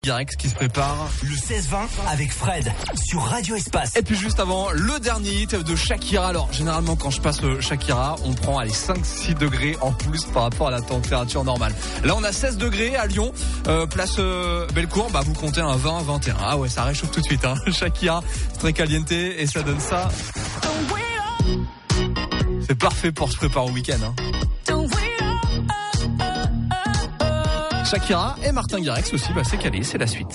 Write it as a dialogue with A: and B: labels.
A: Garrix qui se prépare.
B: Le 16-20 avec Fred sur Radio Espace.
A: Et puis juste avant, le dernier hit de Shakira. Alors généralement quand je passe Shakira, on prend 5-6 degrés en plus par rapport à la température normale. Là on a 16 degrés à Lyon, place Bellecour, vous comptez un 20-21. Ah ouais, ça réchauffe tout de suite. Shakira, très caliente et ça donne ça. C'est parfait pour se préparer au week-end. Shakira et Martin Garrix aussi, c'est calé, c'est la suite.